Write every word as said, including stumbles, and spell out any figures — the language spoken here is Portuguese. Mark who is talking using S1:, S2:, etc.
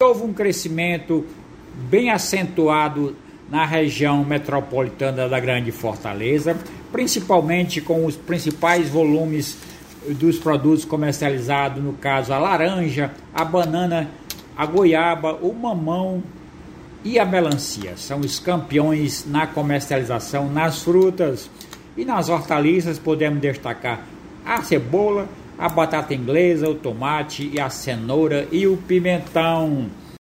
S1: houve um crescimento bem acentuado na região metropolitana da Grande Fortaleza, principalmente com os principais volumes dos produtos comercializados, no caso a laranja, a banana, a goiaba, o mamão e a melancia. São os campeões na comercialização nas frutas. E nas hortaliças podemos destacar a cebola, a batata inglesa, o tomate e a cenoura e o pimentão.